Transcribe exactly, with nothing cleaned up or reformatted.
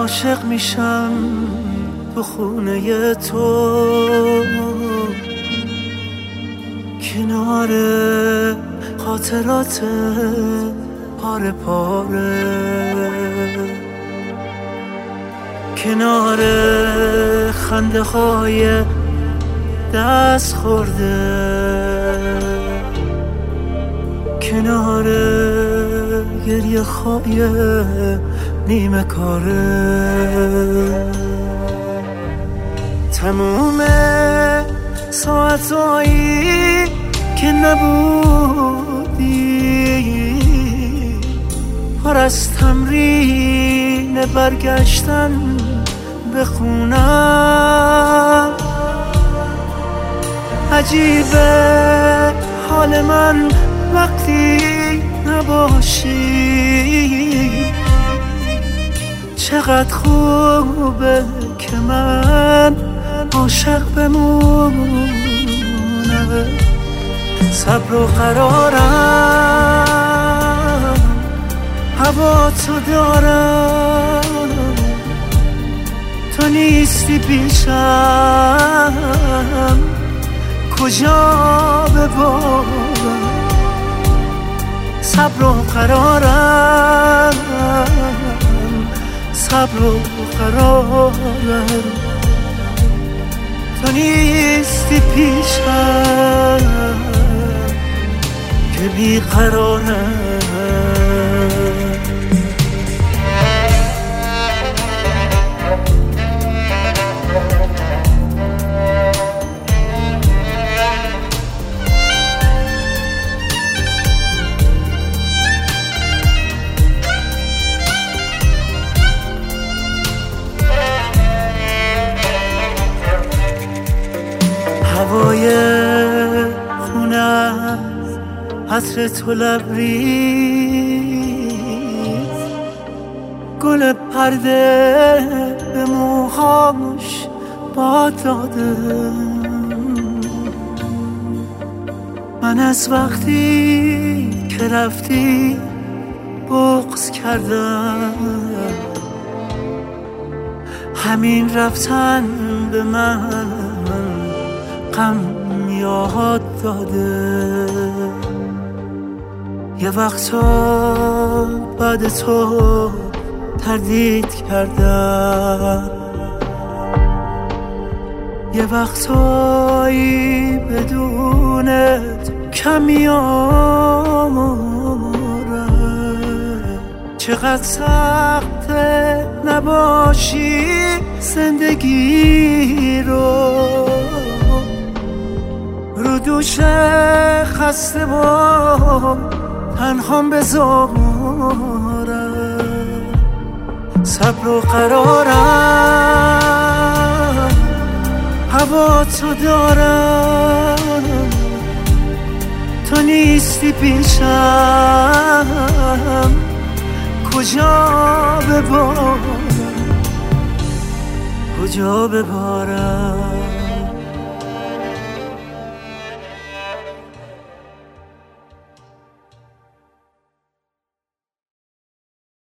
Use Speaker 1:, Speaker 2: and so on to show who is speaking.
Speaker 1: عاشق میشم تو خونه تو، کنار خاطرات پاره پاره، کنار خنده های دست خورده، کنار گریه های نیمه کاره. تموم ساعتایی که نبودی پر از تمرین برگشتن به خونم. عجیبه حال من وقتی نباشی، چقدر خوبه که من عاشق بمونم. صبر و قرارم هوا تو دارم، تو نیستی پیشم کجا ببارم. صبر و قرارم، صبر و قرارم، تو نیستی پیشم که بیقرارم. هوای خونه عطر تو لبریز، گل پرده به موهاش باد داده. من از وقتی که رفتی بغض کردم، همین رفتن به من غم یاد داده. یه وقتا بعد تو تردید کردم، یه وقتایی بدونت کم میارم. چقدر سخته نباشی زندگی رو، رو دوش خسته و تنهام بذارم. صبر و قرارم هوا تو دارم، تو نیستی پیشم کجا ببارم، کجا ببارم.